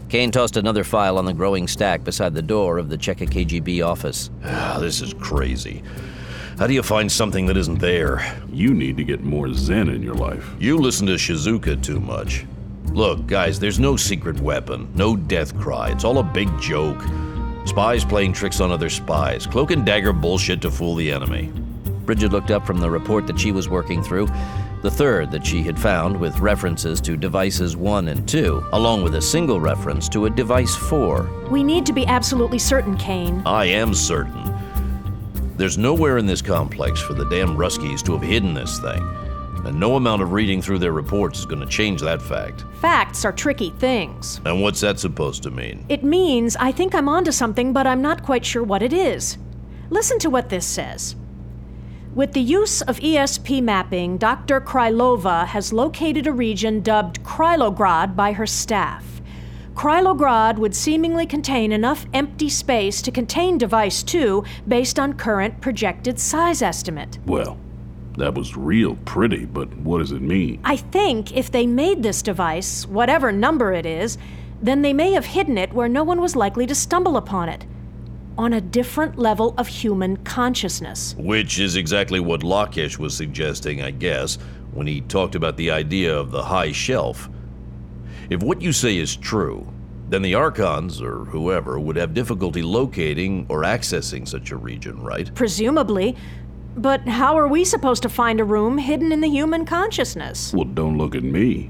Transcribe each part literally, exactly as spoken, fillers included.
Kane tossed another file on the growing stack beside the door of the Cheka K G B office. Ah, this is crazy. How do you find something that isn't there? You need to get more zen in your life. You listen to Shizuka too much. Look, guys, there's no secret weapon, no death cry. It's all a big joke. Spies playing tricks on other spies. Cloak and dagger bullshit to fool the enemy. Bridget looked up from the report that she was working through, the third that she had found with references to devices one and two, along with a single reference to a device four. We need to be absolutely certain, Kane. I am certain. There's nowhere in this complex for the damn Ruskies to have hidden this thing, and no amount of reading through their reports is going to change that fact. Facts are tricky things. And what's that supposed to mean? It means I think I'm onto something, but I'm not quite sure what it is. Listen to what this says. With the use of E S P mapping, Doctor Krylova has located a region dubbed Krylograd by her staff. Krylograd would seemingly contain enough empty space to contain Device two based on current projected size estimate. Well, that was real pretty, but what does it mean? I think if they made this device, whatever number it is, then they may have hidden it where no one was likely to stumble upon it. On a different level of human consciousness. Which is exactly what Lakesh was suggesting, I guess, when he talked about the idea of the high shelf. If what you say is true, then the Archons, or whoever, would have difficulty locating or accessing such a region, right? Presumably. But how are we supposed to find a room hidden in the human consciousness? Well, don't look at me.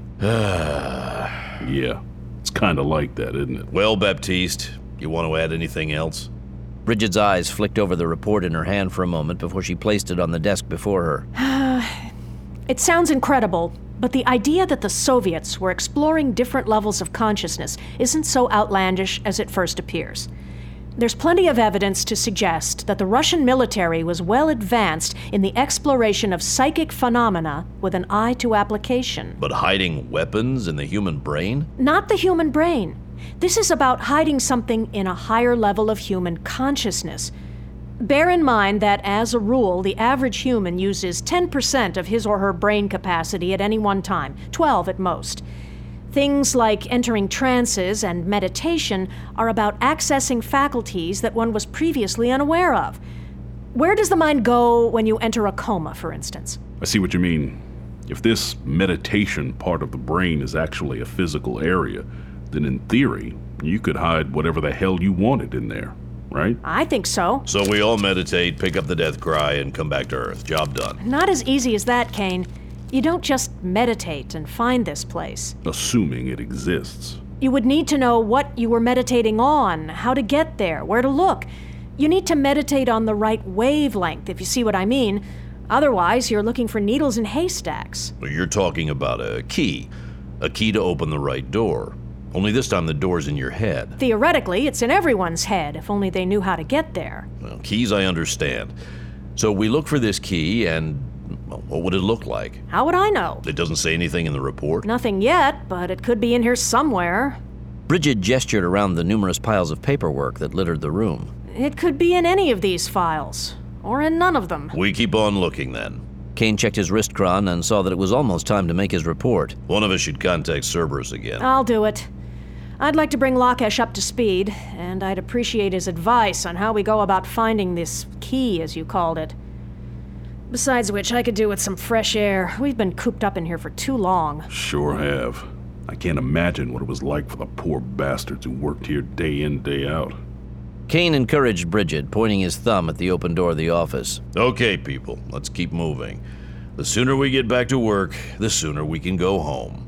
Yeah, it's kind of like that, isn't it? Well, Baptiste, you want to add anything else? Bridget's eyes flicked over the report in her hand for a moment before she placed it on the desk before her. It sounds incredible, but the idea that the Soviets were exploring different levels of consciousness isn't so outlandish as it first appears. There's plenty of evidence to suggest that the Russian military was well advanced in the exploration of psychic phenomena with an eye to application. But hiding weapons in the human brain? Not the human brain. This is about hiding something in a higher level of human consciousness. Bear in mind that, as a rule, the average human uses ten percent of his or her brain capacity at any one time, twelve at most. Things like entering trances and meditation are about accessing faculties that one was previously unaware of. Where does the mind go when you enter a coma, for instance? I see what you mean. If this meditation part of the brain is actually a physical area, then in theory, you could hide whatever the hell you wanted in there, right? I think so. So we all meditate, pick up the death cry, and come back to Earth. Job done. Not as easy as that, Kane. You don't just meditate and find this place. Assuming it exists. You would need to know what you were meditating on, how to get there, where to look. You need to meditate on the right wavelength, if you see what I mean. Otherwise, you're looking for needles in haystacks. You're talking about a key. A key to open the right door. Only this time the door's in your head. Theoretically, it's in everyone's head, if only they knew how to get there. Well, keys I understand. So we look for this key, and well, what would it look like? How would I know? It doesn't say anything in the report? Nothing yet, but it could be in here somewhere. Bridget gestured around the numerous piles of paperwork that littered the room. It could be in any of these files, or in none of them. We keep on looking, then. Kane checked his wrist chron and saw that it was almost time to make his report. One of us should contact Cerberus again. I'll do it. I'd like to bring Lakesh up to speed, and I'd appreciate his advice on how we go about finding this key, as you called it. Besides which, I could do with some fresh air. We've been cooped up in here for too long. Sure have. I can't imagine what it was like for the poor bastards who worked here day in, day out. Kane encouraged Bridget, pointing his thumb at the open door of the office. Okay, people, let's keep moving. The sooner we get back to work, the sooner we can go home.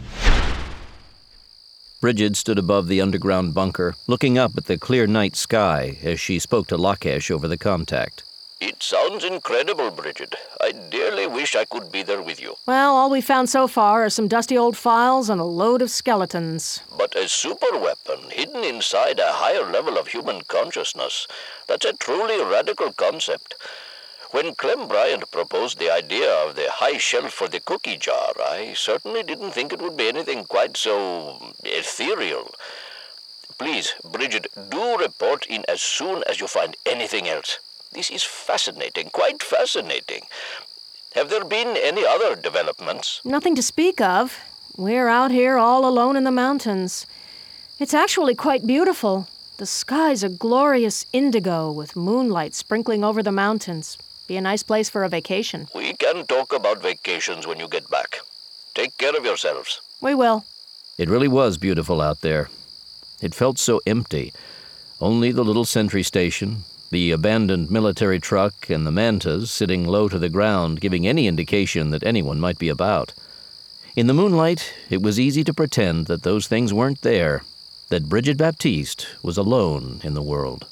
Bridget stood above the underground bunker, looking up at the clear night sky as she spoke to Lakesh over the contact. It sounds incredible, Bridget. I dearly wish I could be there with you. Well, all we found so far are some dusty old files and a load of skeletons. But a superweapon hidden inside a higher level of human consciousness, that's a truly radical concept. When Clem Bryant proposed the idea of the high shelf for the cookie jar, I certainly didn't think it would be anything quite so ethereal. Please, Bridget, do report in as soon as you find anything else. This is fascinating, quite fascinating. Have there been any other developments? Nothing to speak of. We're out here all alone in the mountains. It's actually quite beautiful. The sky's a glorious indigo with moonlight sprinkling over the mountains. Be a nice place for a vacation. We can talk about vacations when you get back. Take care of yourselves. We will. It really was beautiful out there. It felt so empty. Only the little sentry station, the abandoned military truck, and the mantas sitting low to the ground, giving any indication that anyone might be about. In the moonlight, it was easy to pretend that those things weren't there, that Bridget Baptiste was alone in the world.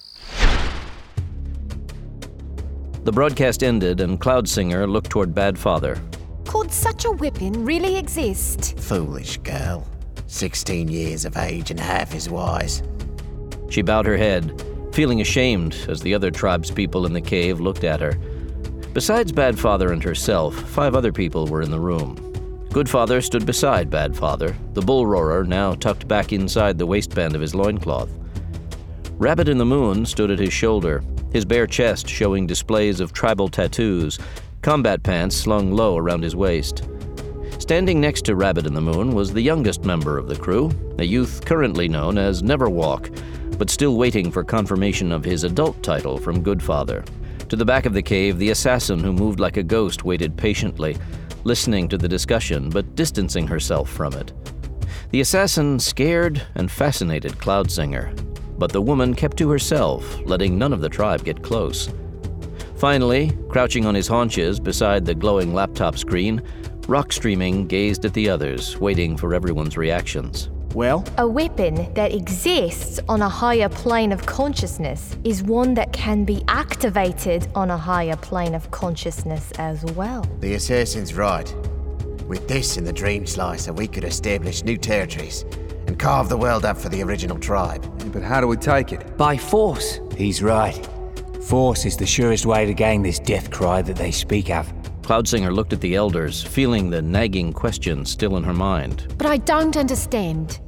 The broadcast ended, and Cloudsinger looked toward Badfather. Could such a whipping really exist? Foolish girl. Sixteen years of age and half as wise. She bowed her head, feeling ashamed as the other tribespeople in the cave looked at her. Besides Badfather and herself, five other people were in the room. Goodfather stood beside Badfather, the bull-roarer now tucked back inside the waistband of his loincloth. Rabbit in the Moon stood at his shoulder, his bare chest showing displays of tribal tattoos, combat pants slung low around his waist. Standing next to Rabbit in the Moon was the youngest member of the crew, a youth currently known as Neverwalk, but still waiting for confirmation of his adult title from Goodfather. To the back of the cave, the assassin who moved like a ghost waited patiently, listening to the discussion but distancing herself from it. The assassin scared and fascinated Cloudsinger, but the woman kept to herself, letting none of the tribe get close. Finally, crouching on his haunches beside the glowing laptop screen, Rockstreaming gazed at the others, waiting for everyone's reactions. Well? A weapon that exists on a higher plane of consciousness is one that can be activated on a higher plane of consciousness as well. The assassin's right. With this in the Dream Slicer, we could establish new territories and carve the world up for the original tribe. Yeah, but how do we take it? By force. He's right. Force is the surest way to gain this death cry that they speak of. Cloudsinger looked at the elders, feeling the nagging question still in her mind. But I don't understand.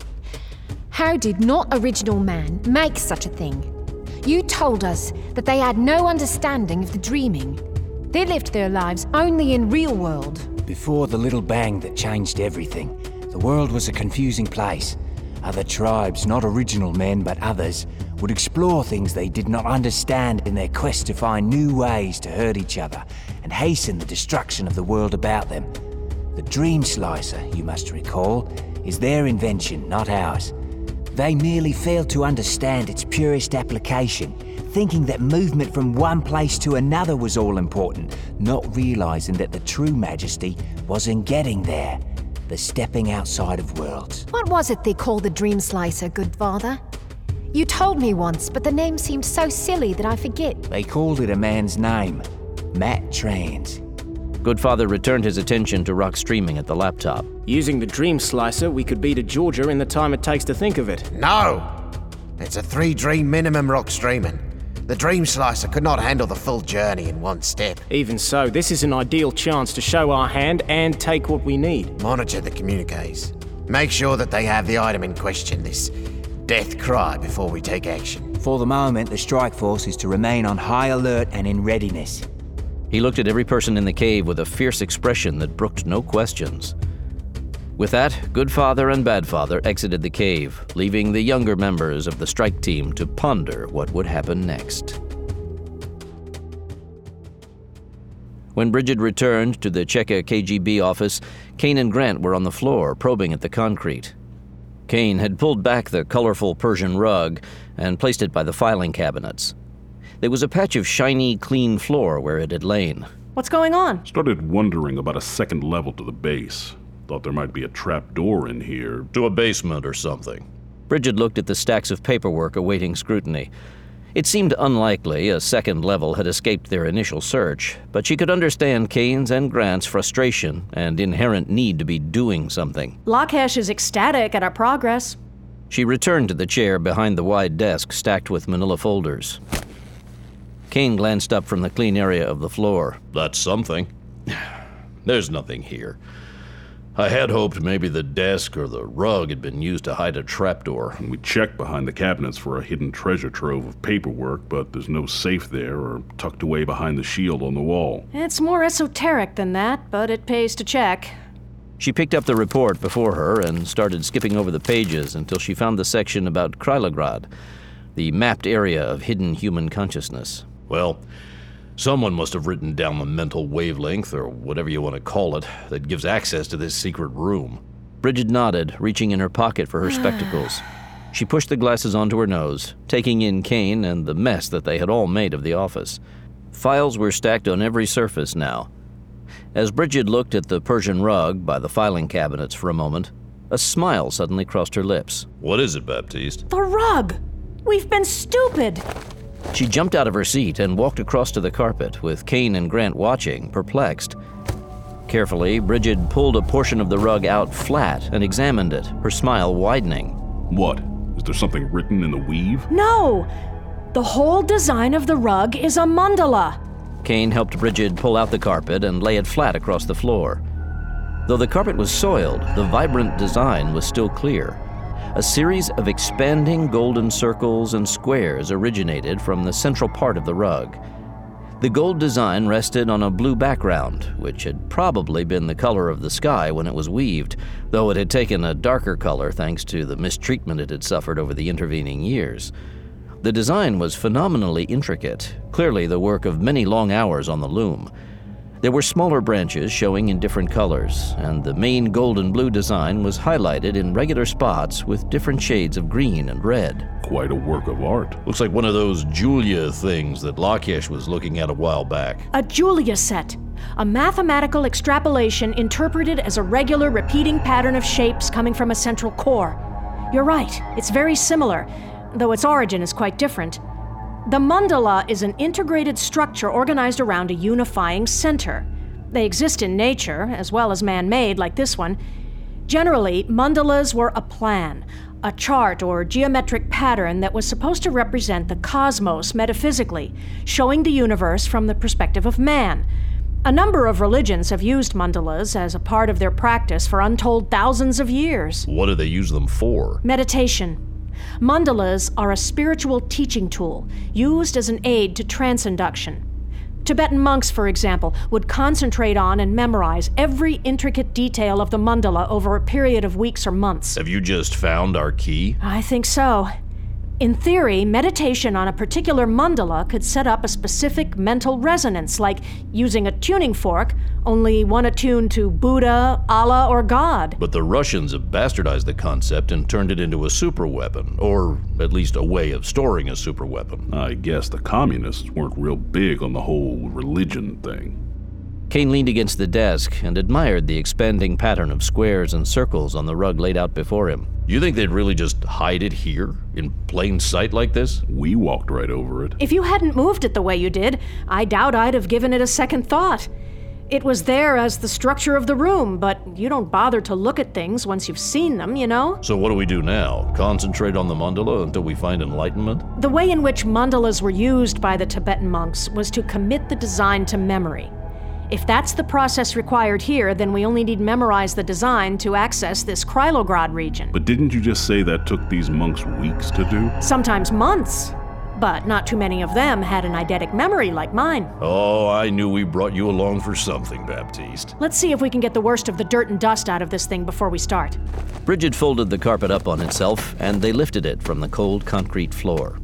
How did not original man make such a thing? You told us that they had no understanding of the dreaming. They lived their lives only in real world. Before the little bang that changed everything, the world was a confusing place. Other tribes, not original men but others, would explore things they did not understand in their quest to find new ways to hurt each other and hasten the destruction of the world about them. The Dream Slicer, you must recall, is their invention, not ours. They merely failed to understand its purest application, thinking that movement from one place to another was all important, not realizing that the true majesty was in getting there, the stepping outside of worlds. What was it they called the Dream Slicer, Goodfather? You told me once, but the name seemed so silly that I forget. They called it a man's name, Matt Trans. Goodfather returned his attention to Rockstreaming at the laptop. Using the Dream Slicer, we could be to Georgia in the time it takes to think of it. No! It's a three-dream minimum, Rockstreaming. The Dream Slicer could not handle the full journey in one step. Even so, this is an ideal chance to show our hand and take what we need. Monitor the communiques. Make sure that they have the item in question, this death cry, before we take action. For the moment, the strike force is to remain on high alert and in readiness. He looked at every person in the cave with a fierce expression that brooked no questions. With that, Goodfather and Badfather exited the cave, leaving the younger members of the strike team to ponder what would happen next. When Bridget returned to the Cheka K G B office, Kane and Grant were on the floor, probing at the concrete. Kane had pulled back the colorful Persian rug and placed it by the filing cabinets. There was a patch of shiny, clean floor where it had lain. What's going on? Started wondering about a second level to the base. Thought there might be a trap door in here. To a basement or something. Bridget looked at the stacks of paperwork awaiting scrutiny. It seemed unlikely a second level had escaped their initial search, but she could understand Kane's and Grant's frustration and inherent need to be doing something. Lockesh is ecstatic at our progress. She returned to the chair behind the wide desk stacked with manila folders. Kane glanced up from the clean area of the floor. That's something. There's nothing here. I had hoped maybe the desk or the rug had been used to hide a trapdoor. We checked behind the cabinets for a hidden treasure trove of paperwork, but there's no safe there or tucked away behind the shield on the wall. It's more esoteric than that, but it pays to check. She picked up the report before her and started skipping over the pages until she found the section about Krylograd, the mapped area of hidden human consciousness. Well, someone must have written down the mental wavelength, or whatever you want to call it, that gives access to this secret room. Bridget nodded, reaching in her pocket for her spectacles. She pushed the glasses onto her nose, taking in Kane and the mess that they had all made of the office. Files were stacked on every surface now. As Bridget looked at the Persian rug by the filing cabinets for a moment, a smile suddenly crossed her lips. What is it, Baptiste? The rug! We've been stupid! She jumped out of her seat and walked across to the carpet, with Kane and Grant watching, perplexed. Carefully, Bridget pulled a portion of the rug out flat and examined it, her smile widening. What? Is there something written in the weave? No! The whole design of the rug is a mandala. Kane helped Bridget pull out the carpet and lay it flat across the floor. Though the carpet was soiled, the vibrant design was still clear. A series of expanding golden circles and squares originated from the central part of the rug. The gold design rested on a blue background, which had probably been the color of the sky when it was weaved, though it had taken a darker color thanks to the mistreatment it had suffered over the intervening years. The design was phenomenally intricate, clearly the work of many long hours on the loom. There were smaller branches showing in different colors, and the main gold and blue design was highlighted in regular spots with different shades of green and red. Quite a work of art. Looks like one of those Julia things that Lakesh was looking at a while back. A Julia set. A mathematical extrapolation interpreted as a regular repeating pattern of shapes coming from a central core. You're right, it's very similar, though its origin is quite different. The mandala is an integrated structure organized around a unifying center. They exist in nature, as well as man-made, like this one. Generally, mandalas were a plan, a chart or geometric pattern that was supposed to represent the cosmos metaphysically, showing the universe from the perspective of man. A number of religions have used mandalas as a part of their practice for untold thousands of years. What do they use them for? Meditation. Mandalas are a spiritual teaching tool used as an aid to trance induction. Tibetan monks, for example, would concentrate on and memorize every intricate detail of the mandala over a period of weeks or months. Have you just found our key? I think so. In theory, meditation on a particular mandala could set up a specific mental resonance, like using a tuning fork, only one attuned to Buddha, Allah, or God. But the Russians have bastardized the concept and turned it into a superweapon, or at least a way of storing a superweapon. I guess the communists weren't real big on the whole religion thing. Kane leaned against the desk and admired the expanding pattern of squares and circles on the rug laid out before him. You think they'd really just hide it here, in plain sight like this? We walked right over it. If you hadn't moved it the way you did, I doubt I'd have given it a second thought. It was there as the structure of the room, but you don't bother to look at things once you've seen them, you know? So what do we do now? Concentrate on the mandala until we find enlightenment? The way in which mandalas were used by the Tibetan monks was to commit the design to memory. If that's the process required here, then we only need memorize the design to access this Krylograd region. But didn't you just say that took these monks weeks to do? Sometimes months. But not too many of them had an eidetic memory like mine. Oh, I knew we brought you along for something, Baptiste. Let's see if we can get the worst of the dirt and dust out of this thing before we start. Bridget folded the carpet up on itself, and they lifted it from the cold concrete floor.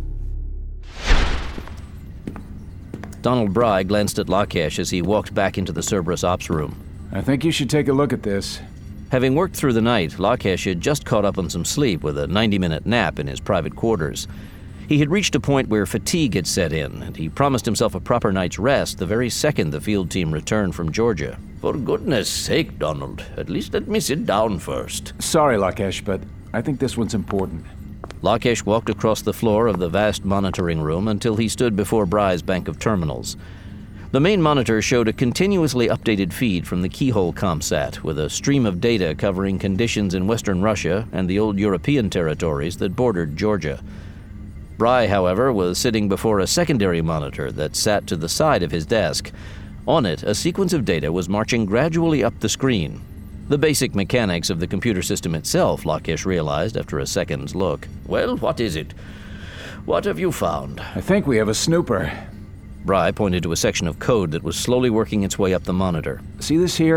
Donald Bry glanced at Lakesh as he walked back into the Cerberus ops room. I think you should take a look at this. Having worked through the night, Lakesh had just caught up on some sleep with a ninety-minute nap in his private quarters. He had reached a point where fatigue had set in, and he promised himself a proper night's rest the very second the field team returned from Georgia. For goodness sake, Donald, at least let me sit down first. Sorry, Lakesh, but I think this one's important. Lakesh walked across the floor of the vast monitoring room until he stood before Bry's bank of terminals. The main monitor showed a continuously updated feed from the Keyhole ComSat with a stream of data covering conditions in western Russia and the old European territories that bordered Georgia. Bry, however, was sitting before a secondary monitor that sat to the side of his desk. On it, a sequence of data was marching gradually up the screen. The basic mechanics of the computer system itself, Lakesh realized after a second's look. Well, what is it? What have you found? I think we have a snooper. Bry pointed to a section of code that was slowly working its way up the monitor. See this here?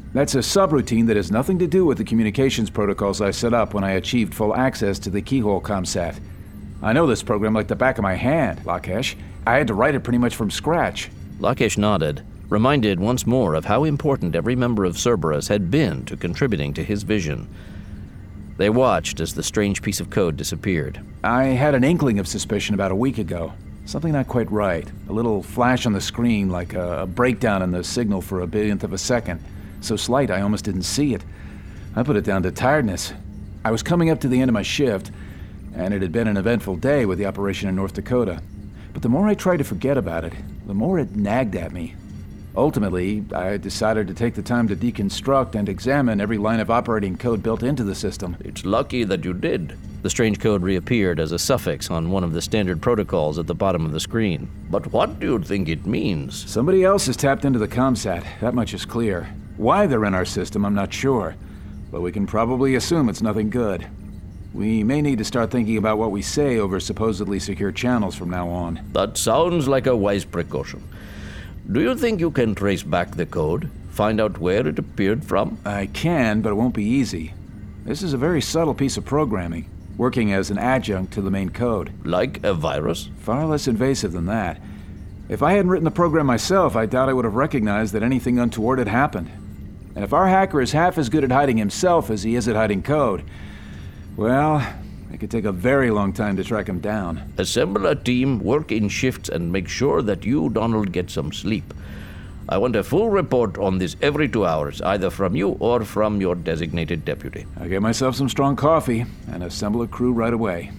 That's a subroutine that has nothing to do with the communications protocols I set up when I achieved full access to the Keyhole ComSat. I know this program like the back of my hand, Lakesh. I had to write it pretty much from scratch. Lakesh nodded, reminded once more of how important every member of Cerberus had been to contributing to his vision. They watched as the strange piece of code disappeared. I had an inkling of suspicion about a week ago. Something not quite right. A little flash on the screen, like a, a breakdown in the signal for a billionth of a second. So slight I almost didn't see it. I put it down to tiredness. I was coming up to the end of my shift, and it had been an eventful day with the operation in North Dakota. But the more I tried to forget about it, the more it nagged at me. Ultimately, I decided to take the time to deconstruct and examine every line of operating code built into the system. It's lucky that you did. The strange code reappeared as a suffix on one of the standard protocols at the bottom of the screen. But what do you think it means? Somebody else has tapped into the ComSat, that much is clear. Why they're in our system, I'm not sure. But we can probably assume it's nothing good. We may need to start thinking about what we say over supposedly secure channels from now on. That sounds like a wise precaution. Do you think you can trace back the code? Find out where it appeared from? I can, but it won't be easy. This is a very subtle piece of programming, working as an adjunct to the main code. Like a virus? Far less invasive than that. If I hadn't written the program myself, I doubt I would have recognized that anything untoward had happened. And if our hacker is half as good at hiding himself as he is at hiding code, well, it could take a very long time to track him down. Assemble a team, work in shifts, and make sure that you, Donald, get some sleep. I want a full report on this every two hours, either from you or from your designated deputy. I'll get myself some strong coffee and assemble a crew right away.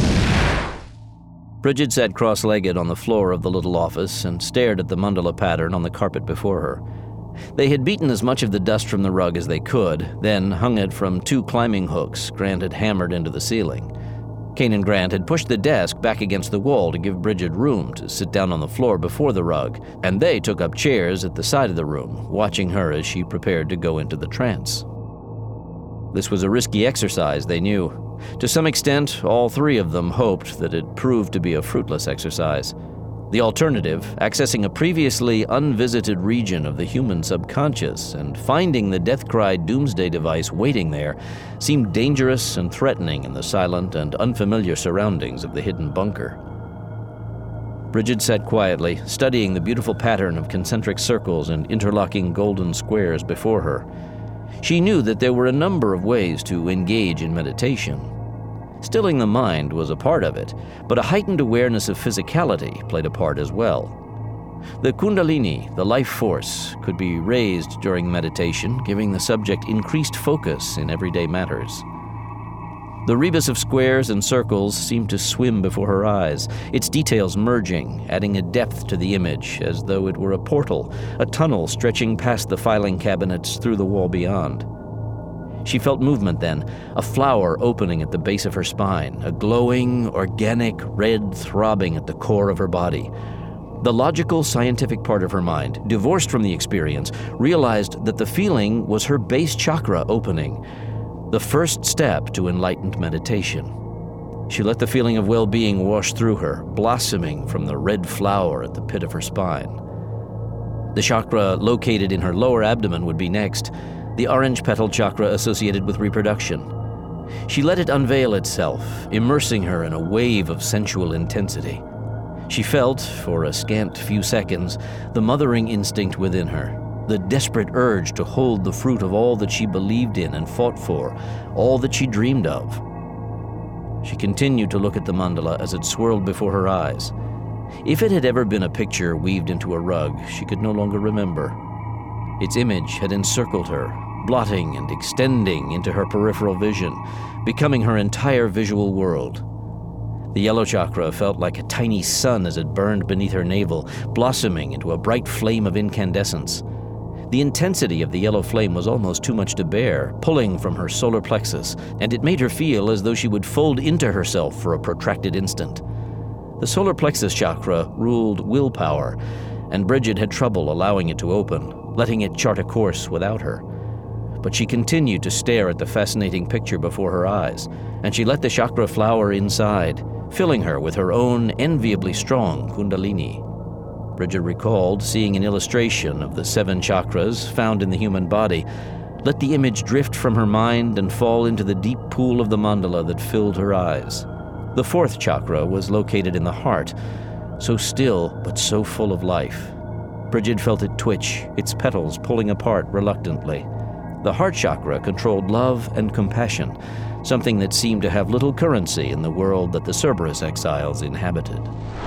Bridget sat cross-legged on the floor of the little office and stared at the mandala pattern on the carpet before her. They had beaten as much of the dust from the rug as they could, then hung it from two climbing hooks Grant had hammered into the ceiling. Kane and Grant had pushed the desk back against the wall to give Bridget room to sit down on the floor before the rug, and they took up chairs at the side of the room, watching her as she prepared to go into the trance. This was a risky exercise, they knew. To some extent, all three of them hoped that it proved to be a fruitless exercise. The alternative, accessing a previously unvisited region of the human subconscious and finding the Deathcry doomsday device waiting there, seemed dangerous and threatening in the silent and unfamiliar surroundings of the hidden bunker. Bridget sat quietly, studying the beautiful pattern of concentric circles and interlocking golden squares before her. She knew that there were a number of ways to engage in meditation. Stilling the mind was a part of it, but a heightened awareness of physicality played a part as well. The Kundalini, the life force, could be raised during meditation, giving the subject increased focus in everyday matters. The rebus of squares and circles seemed to swim before her eyes, its details merging, adding a depth to the image, as though it were a portal, a tunnel stretching past the filing cabinets through the wall beyond. She felt movement then, a flower opening at the base of her spine, a glowing, organic red throbbing at the core of her body. The logical, scientific part of her mind, divorced from the experience, realized that the feeling was her base chakra opening, the first step to enlightened meditation. She let the feeling of well-being wash through her, blossoming from the red flower at the pit of her spine. The chakra located in her lower abdomen would be next, the orange petal chakra associated with reproduction. She let it unveil itself, immersing her in a wave of sensual intensity. She felt, for a scant few seconds, the mothering instinct within her, the desperate urge to hold the fruit of all that she believed in and fought for, all that she dreamed of. She continued to look at the mandala as it swirled before her eyes. If it had ever been a picture weaved into a rug, she could no longer remember. Its image had encircled her, blotting and extending into her peripheral vision, becoming her entire visual world. The yellow chakra felt like a tiny sun as it burned beneath her navel, blossoming into a bright flame of incandescence. The intensity of the yellow flame was almost too much to bear, pulling from her solar plexus, and it made her feel as though she would fold into herself for a protracted instant. The solar plexus chakra ruled willpower, and Bridget had trouble allowing it to open, letting it chart a course without her. But she continued to stare at the fascinating picture before her eyes, and she let the chakra flower inside, filling her with her own enviably strong Kundalini. Bridget recalled seeing an illustration of the seven chakras found in the human body, let the image drift from her mind and fall into the deep pool of the mandala that filled her eyes. The fourth chakra was located in the heart, so still but so full of life. Bridget felt it twitch, its petals pulling apart reluctantly. The heart chakra controlled love and compassion, something that seemed to have little currency in the world that the Cerberus exiles inhabited.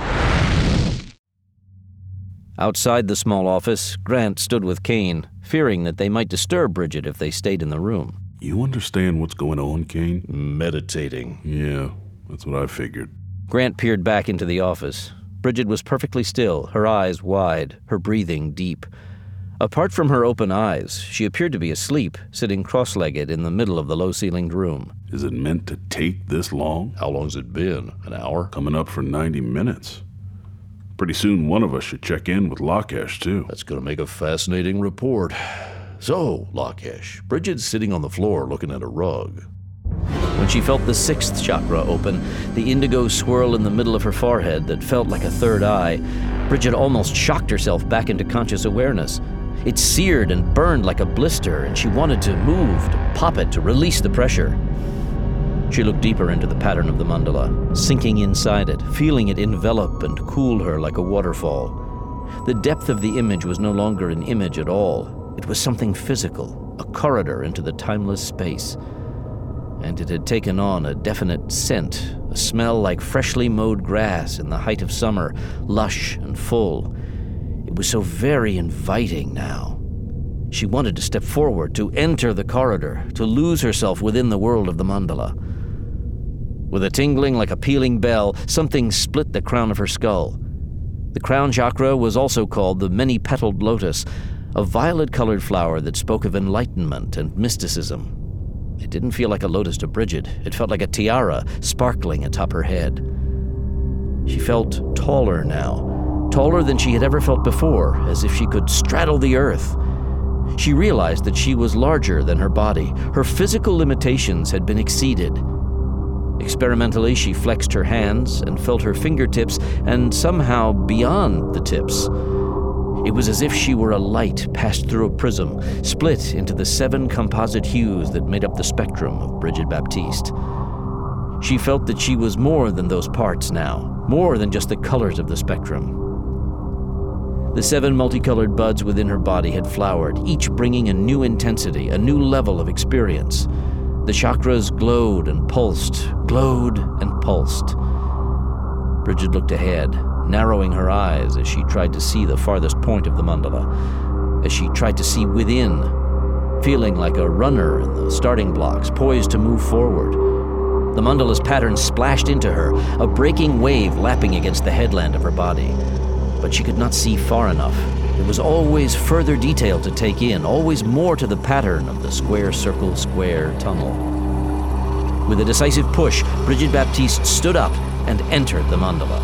Outside the small office, Grant stood with Kane, fearing that they might disturb Bridget if they stayed in the room. You understand what's going on, Kane? Meditating. Yeah, that's what I figured. Grant peered back into the office. Bridget was perfectly still, her eyes wide, her breathing deep. Apart from her open eyes, she appeared to be asleep, sitting cross-legged in the middle of the low-ceilinged room. Is it meant to take this long? How long's it been? An hour? Coming up for ninety minutes. Pretty soon one of us should check in with Lockash, too. That's going to make a fascinating report. So, Lockash, Bridget's sitting on the floor looking at a rug. When she felt the sixth chakra open, the indigo swirl in the middle of her forehead that felt like a third eye, Bridget almost shocked herself back into conscious awareness. It seared and burned like a blister, and she wanted to move, to pop it, to release the pressure. She looked deeper into the pattern of the mandala, sinking inside it, feeling it envelop and cool her like a waterfall. The depth of the image was no longer an image at all. It was something physical, a corridor into the timeless space. And it had taken on a definite scent, a smell like freshly mowed grass in the height of summer, lush and full. It was so very inviting now. She wanted to step forward, to enter the corridor, to lose herself within the world of the mandala. With a tingling like a pealing bell, something split the crown of her skull. The crown chakra was also called the many-petaled lotus, a violet-colored flower that spoke of enlightenment and mysticism. It didn't feel like a lotus to Bridget. It felt like a tiara sparkling atop her head. She felt taller now, taller than she had ever felt before, as if she could straddle the earth. She realized that she was larger than her body. Her physical limitations had been exceeded. Experimentally, she flexed her hands and felt her fingertips, and somehow beyond the tips. It was as if she were a light passed through a prism, split into the seven composite hues that made up the spectrum of Bridget Baptiste. She felt that she was more than those parts now, more than just the colors of the spectrum. The seven multicolored buds within her body had flowered, each bringing a new intensity, a new level of experience. The chakras glowed and pulsed, glowed and pulsed. Bridget looked ahead, narrowing her eyes as she tried to see the farthest point of the mandala, as she tried to see within, feeling like a runner in the starting blocks, poised to move forward. The mandala's pattern splashed into her, a breaking wave lapping against the headland of her body. But she could not see far enough. There was always further detail to take in, always more to the pattern of the square-circle-square tunnel. With a decisive push, Bridget Baptiste stood up and entered the mandala.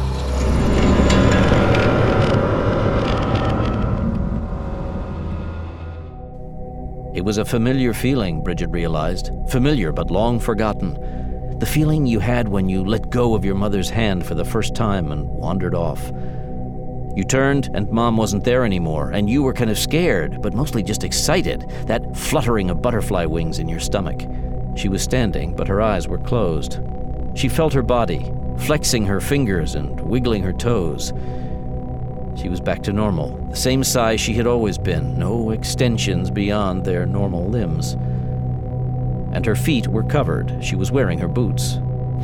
It was a familiar feeling, Bridget realized. Familiar but long forgotten. The feeling you had when you let go of your mother's hand for the first time and wandered off. You turned, and Mom wasn't there anymore, and you were kind of scared, but mostly just excited, that fluttering of butterfly wings in your stomach. She was standing, but her eyes were closed. She felt her body, flexing her fingers and wiggling her toes. She was back to normal, the same size she had always been, no extensions beyond their normal limbs. And her feet were covered. She was wearing her boots.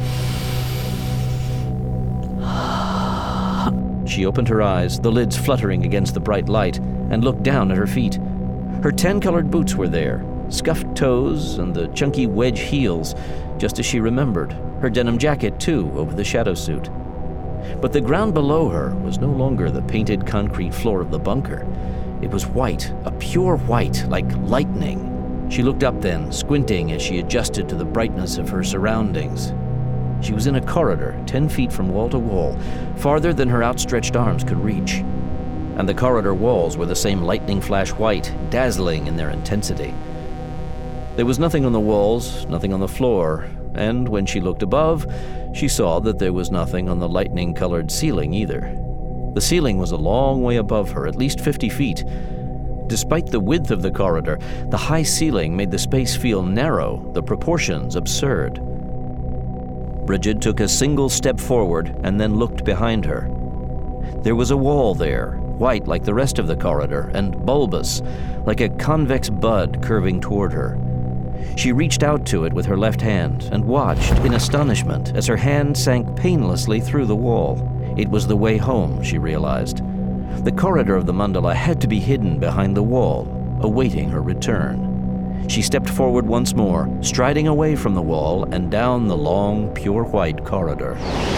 She opened her eyes, the lids fluttering against the bright light, and looked down at her feet. Her ten-colored boots were there, scuffed toes and the chunky wedge heels, just as she remembered. Her denim jacket, too, over the shadow suit. But the ground below her was no longer the painted concrete floor of the bunker. It was white, a pure white, like lightning. She looked up then, squinting as she adjusted to the brightness of her surroundings. She was in a corridor, ten feet from wall to wall, farther than her outstretched arms could reach. And the corridor walls were the same lightning flash white, dazzling in their intensity. There was nothing on the walls, nothing on the floor, and when she looked above, she saw that there was nothing on the lightning-colored ceiling either. The ceiling was a long way above her, at least fifty feet. Despite the width of the corridor, the high ceiling made the space feel narrow, the proportions absurd. Bridget took a single step forward and then looked behind her. There was a wall there, white like the rest of the corridor, and bulbous, like a convex bud curving toward her. She reached out to it with her left hand and watched in astonishment as her hand sank painlessly through the wall. It was the way home, she realized. The corridor of the mandala had to be hidden behind the wall, awaiting her return. She stepped forward once more, striding away from the wall and down the long, pure white corridor.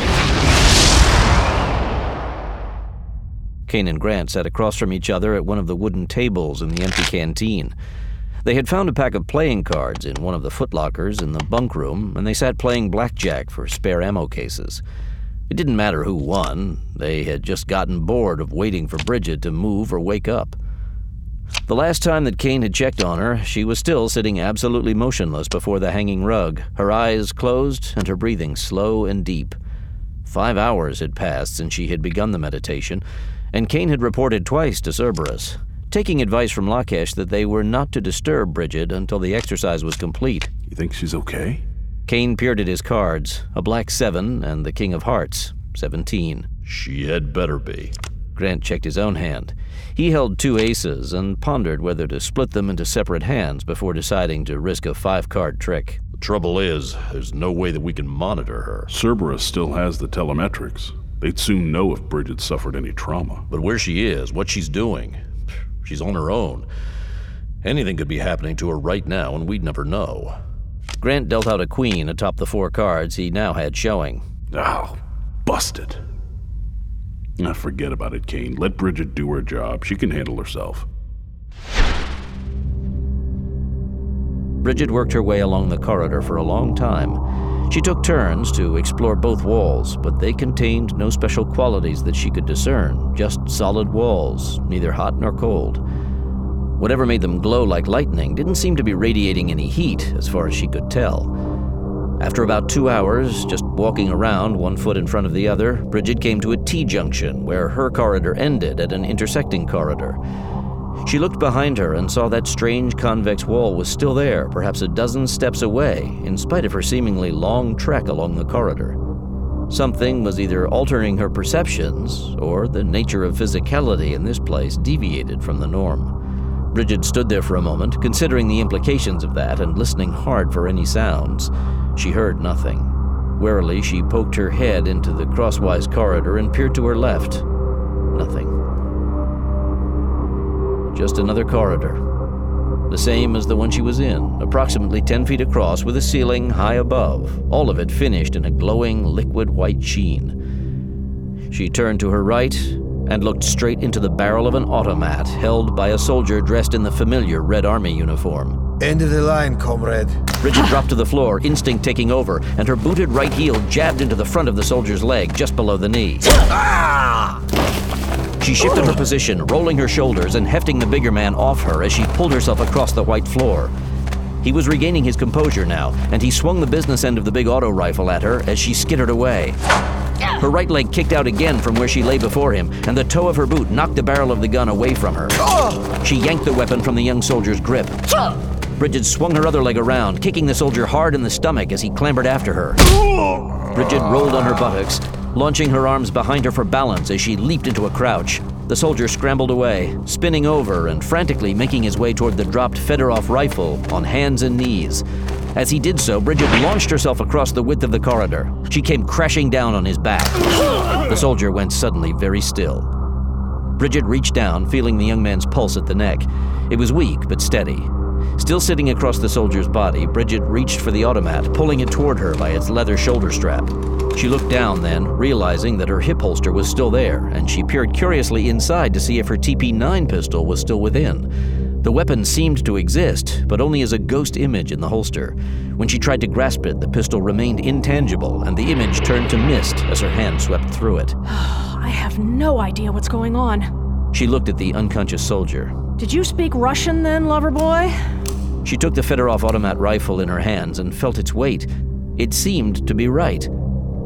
Kane and Grant sat across from each other at one of the wooden tables in the empty canteen. They had found a pack of playing cards in one of the footlockers in the bunk room, and they sat playing blackjack for spare ammo cases. It didn't matter who won. They had just gotten bored of waiting for Bridget to move or wake up. The last time that Kane had checked on her, she was still sitting absolutely motionless before the hanging rug, her eyes closed and her breathing slow and deep. Five hours had passed since she had begun the meditation, and Kane had reported twice to Cerberus, taking advice from Lakesh that they were not to disturb Bridget until the exercise was complete. You think she's okay? Kane peered at his cards, a black seven and the king of hearts, seventeen. She had better be. Grant checked his own hand. He held two aces and pondered whether to split them into separate hands before deciding to risk a five-card trick. The trouble is, there's no way that we can monitor her. Cerberus still has the telemetrics. They'd soon know if Bridget suffered any trauma. But where she is, what she's doing, she's on her own. Anything could be happening to her right now, and we'd never know. Grant dealt out a queen atop the four cards he now had showing. Oh, busted. Ah, forget about it, Kane. Let Bridget do her job. She can handle herself. Bridget worked her way along the corridor for a long time. She took turns to explore both walls, but they contained no special qualities that she could discern, just solid walls, neither hot nor cold. Whatever made them glow like lightning didn't seem to be radiating any heat, as far as she could tell. After about two hours, just walking around one foot in front of the other, Bridget came to a T-junction where her corridor ended at an intersecting corridor. She looked behind her and saw that strange convex wall was still there, perhaps a dozen steps away, in spite of her seemingly long trek along the corridor. Something was either altering her perceptions, or the nature of physicality in this place deviated from the norm. Bridget stood there for a moment, considering the implications of that and listening hard for any sounds. She heard nothing. Warily, she poked her head into the crosswise corridor and peered to her left. Nothing. Just another corridor. The same as the one she was in, approximately ten feet across with a ceiling high above, all of it finished in a glowing liquid white sheen. She turned to her right and looked straight into the barrel of an automat held by a soldier dressed in the familiar Red Army uniform. End of the line, comrade. Bridget dropped to the floor, instinct taking over, and her booted right heel jabbed into the front of the soldier's leg, just below the knee. She shifted her position, rolling her shoulders and hefting the bigger man off her as she pulled herself across the white floor. He was regaining his composure now, and he swung the business end of the big auto rifle at her as she skittered away. Her right leg kicked out again from where she lay before him, and the toe of her boot knocked the barrel of the gun away from her. She yanked the weapon from the young soldier's grip. Bridget swung her other leg around, kicking the soldier hard in the stomach as he clambered after her. Bridget rolled on her buttocks, launching her arms behind her for balance as she leaped into a crouch. The soldier scrambled away, spinning over and frantically making his way toward the dropped Fedorov rifle on hands and knees. As he did so, Bridget launched herself across the width of the corridor. She came crashing down on his back. The soldier went suddenly very still. Bridget reached down, feeling the young man's pulse at the neck. It was weak, but steady. Still sitting across the soldier's body, Bridget reached for the automat, pulling it toward her by its leather shoulder strap. She looked down then, realizing that her hip holster was still there, and she peered curiously inside to see if her T P nine pistol was still within. The weapon seemed to exist, but only as a ghost image in the holster. When she tried to grasp it, the pistol remained intangible, and the image turned to mist as her hand swept through it. I have no idea what's going on. She looked at the unconscious soldier. Did you speak Russian then, lover boy? She took the Fedorov automat rifle in her hands and felt its weight. It seemed to be right.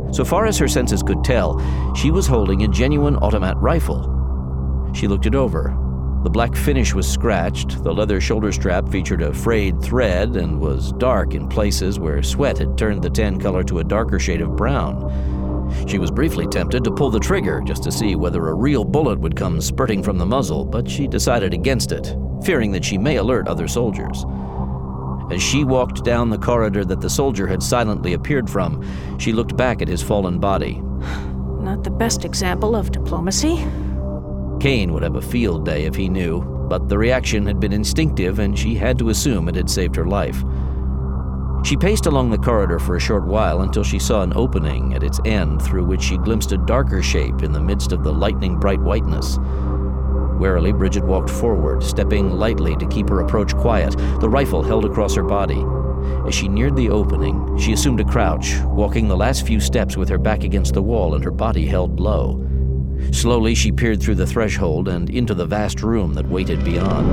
So far as her senses could tell, she was holding a genuine automat rifle. She looked it over. The black finish was scratched, the leather shoulder strap featured a frayed thread and was dark in places where sweat had turned the tan color to a darker shade of brown. She was briefly tempted to pull the trigger just to see whether a real bullet would come spurting from the muzzle, but she decided against it, fearing that she may alert other soldiers. As she walked down the corridor that the soldier had silently appeared from, she looked back at his fallen body. Not the best example of diplomacy. Kane would have a field day if he knew, but the reaction had been instinctive and she had to assume it had saved her life. She paced along the corridor for a short while until she saw an opening at its end through which she glimpsed a darker shape in the midst of the lightning-bright whiteness. Warily, Bridget walked forward, stepping lightly to keep her approach quiet, the rifle held across her body. As she neared the opening, she assumed a crouch, walking the last few steps with her back against the wall and her body held low. Slowly, she peered through the threshold and into the vast room that waited beyond.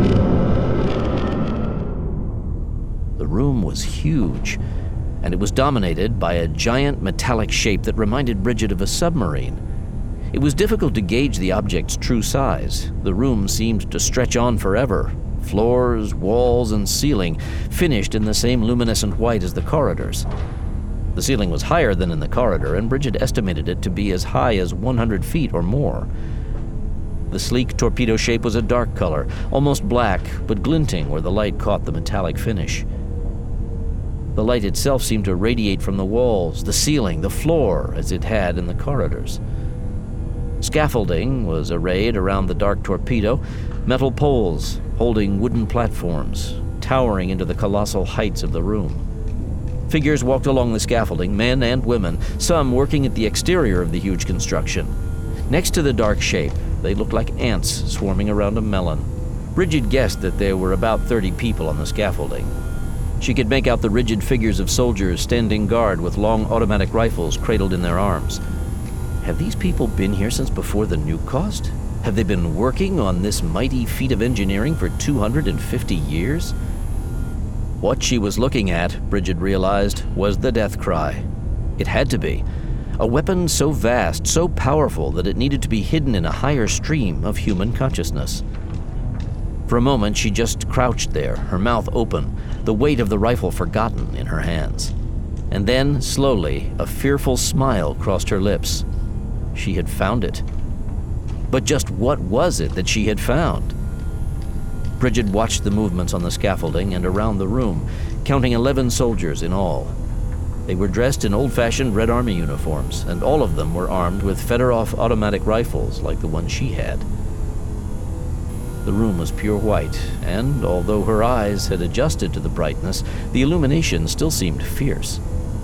The room was huge, and it was dominated by a giant metallic shape that reminded Bridget of a submarine. It was difficult to gauge the object's true size. The room seemed to stretch on forever. Floors, walls, and ceiling finished in the same luminescent white as the corridors. The ceiling was higher than in the corridor, and Bridget estimated it to be as high as one hundred feet or more. The sleek torpedo shape was a dark color, almost black, but glinting where the light caught the metallic finish. The light itself seemed to radiate from the walls, the ceiling, the floor, as it had in the corridors. Scaffolding was arrayed around the dark torpedo, metal poles holding wooden platforms, towering into the colossal heights of the room. Figures walked along the scaffolding, men and women, some working at the exterior of the huge construction. Next to the dark shape, they looked like ants swarming around a melon. Bridget guessed that there were about thirty people on the scaffolding. She could make out the rigid figures of soldiers standing guard with long automatic rifles cradled in their arms. Have these people been here since before the nuke cost? Have they been working on this mighty feat of engineering for two hundred fifty years? What she was looking at, Bridget realized, was the death cry. It had to be. A weapon so vast, so powerful that it needed to be hidden in a higher stream of human consciousness. For a moment, she just crouched there, her mouth open, the weight of the rifle forgotten in her hands. And then, slowly, a fearful smile crossed her lips. She had found it. But just what was it that she had found? Bridget watched the movements on the scaffolding and around the room, counting eleven soldiers in all. They were dressed in old-fashioned Red Army uniforms, and all of them were armed with Fedorov automatic rifles like the one she had. The room was pure white, and although her eyes had adjusted to the brightness, the illumination still seemed fierce.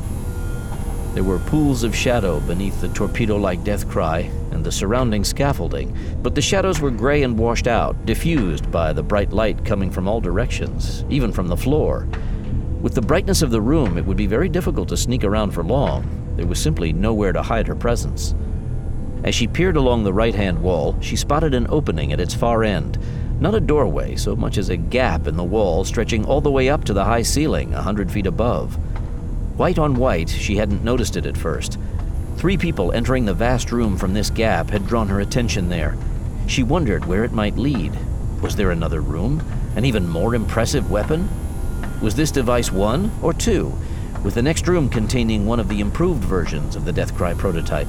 There were pools of shadow beneath the torpedo-like death cry and the surrounding scaffolding, but the shadows were gray and washed out, diffused by the bright light coming from all directions, even from the floor. With the brightness of the room, it would be very difficult to sneak around for long. There was simply nowhere to hide her presence. As she peered along the right-hand wall, she spotted an opening at its far end. Not a doorway, so much as a gap in the wall stretching all the way up to the high ceiling, a hundred feet above. White on white, she hadn't noticed it at first. Three people entering the vast room from this gap had drawn her attention there. She wondered where it might lead. Was there another room? An even more impressive weapon? Was this device one or two, with the next room containing one of the improved versions of the Deathcry prototype?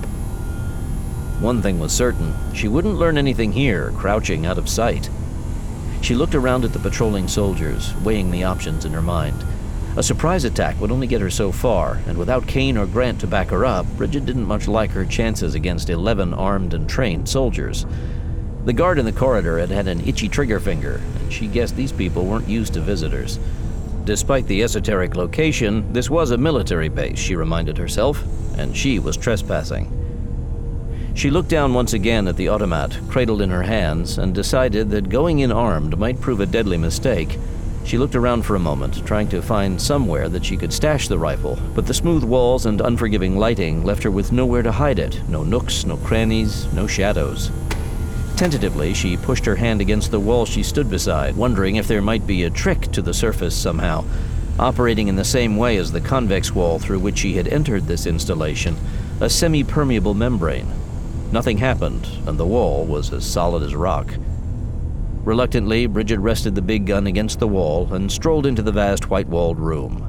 One thing was certain, she wouldn't learn anything here, crouching out of sight. She looked around at the patrolling soldiers, weighing the options in her mind. A surprise attack would only get her so far, and without Kane or Grant to back her up, Bridget didn't much like her chances against eleven armed and trained soldiers. The guard in the corridor had had an itchy trigger finger, and she guessed these people weren't used to visitors. Despite the esoteric location, this was a military base, she reminded herself, and she was trespassing. She looked down once again at the automat, cradled in her hands, and decided that going in armed might prove a deadly mistake. She looked around for a moment, trying to find somewhere that she could stash the rifle, but the smooth walls and unforgiving lighting left her with nowhere to hide it. No nooks, no crannies, no shadows. Tentatively, she pushed her hand against the wall she stood beside, wondering if there might be a trick to the surface somehow. Operating in the same way as the convex wall through which she had entered this installation, a semi-permeable membrane. Nothing happened, and the wall was as solid as rock. Reluctantly, Bridget rested the big gun against the wall and strolled into the vast white-walled room.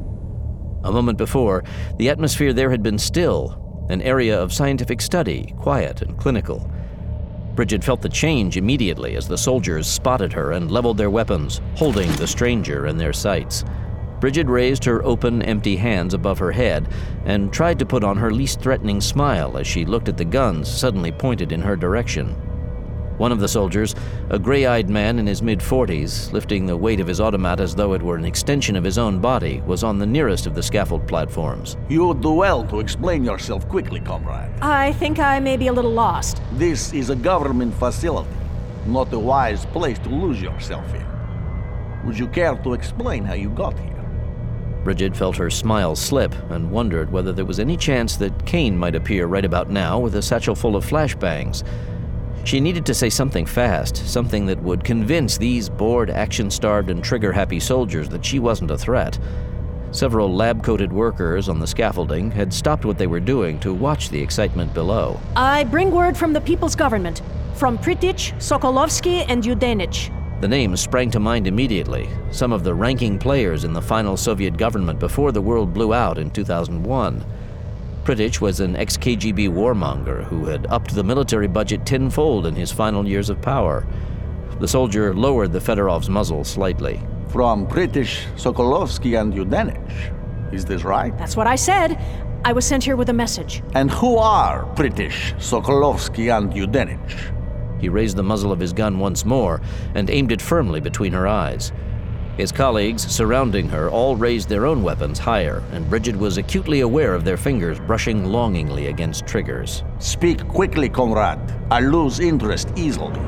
A moment before, the atmosphere there had been still, an area of scientific study, quiet and clinical. Bridget felt the change immediately as the soldiers spotted her and leveled their weapons, holding the stranger in their sights. Bridget raised her open, empty hands above her head and tried to put on her least threatening smile as she looked at the guns suddenly pointed in her direction. One of the soldiers, a gray-eyed man in his mid-forties, lifting the weight of his automat as though it were an extension of his own body, was on the nearest of the scaffold platforms. You would do well to explain yourself quickly, comrade. I think I may be a little lost. This is a government facility, not a wise place to lose yourself in. Would you care to explain how you got here? Bridget felt her smile slip and wondered whether there was any chance that Kane might appear right about now with a satchel full of flashbangs. She needed to say something fast, something that would convince these bored, action-starved, and trigger-happy soldiers that she wasn't a threat. Several lab-coated workers on the scaffolding had stopped what they were doing to watch the excitement below. I bring word from the people's government, from Pritich, Sokolovsky, and Yudenich. The names sprang to mind immediately, some of the ranking players in the final Soviet government before the world blew out in two thousand one. Pritich was an ex-K G B warmonger who had upped the military budget tenfold in his final years of power. The soldier lowered the Fedorov's muzzle slightly. From Pritich, Sokolovsky, and Yudenich. Is this right? That's what I said. I was sent here with a message. And who are Pritich, Sokolovsky, and Yudenich? He raised the muzzle of his gun once more and aimed it firmly between her eyes. His colleagues surrounding her all raised their own weapons higher, and Bridget was acutely aware of their fingers brushing longingly against triggers. Speak quickly, comrade. I lose interest easily.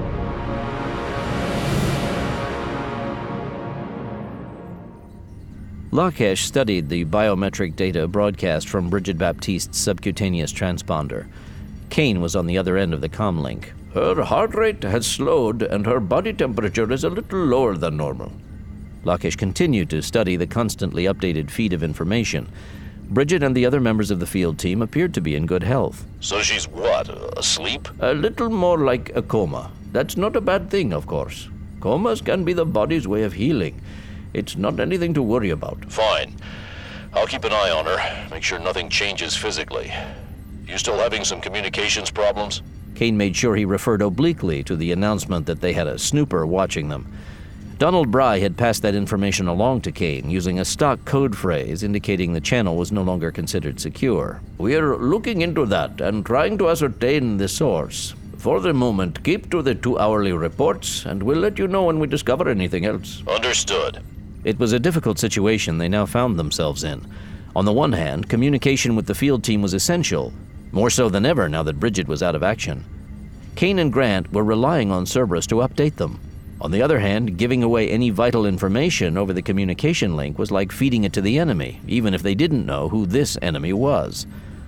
Lakesh studied the biometric data broadcast from Bridget Baptiste's subcutaneous transponder. Kane was on the other end of the comlink. Her heart rate has slowed, and her body temperature is a little lower than normal. Lakesh continued to study the constantly updated feed of information. Bridget and the other members of the field team appeared to be in good health. So she's what, asleep? A little more like a coma. That's not a bad thing, of course. Comas can be the body's way of healing. It's not anything to worry about. Fine. I'll keep an eye on her, make sure nothing changes physically. You still having some communications problems? Kane made sure he referred obliquely to the announcement that they had a snooper watching them. Donald Bry had passed that information along to Kane using a stock code phrase indicating the channel was no longer considered secure. We're looking into that and trying to ascertain the source. For the moment, keep to the two-hourly reports, and we'll let you know when we discover anything else. Understood. It was a difficult situation they now found themselves in. On the one hand, communication with the field team was essential, more so than ever now that Bridget was out of action. Kane and Grant were relying on Cerberus to update them. On the other hand, giving away any vital information over the communication link was like feeding it to the enemy, even if they didn't know who this enemy was.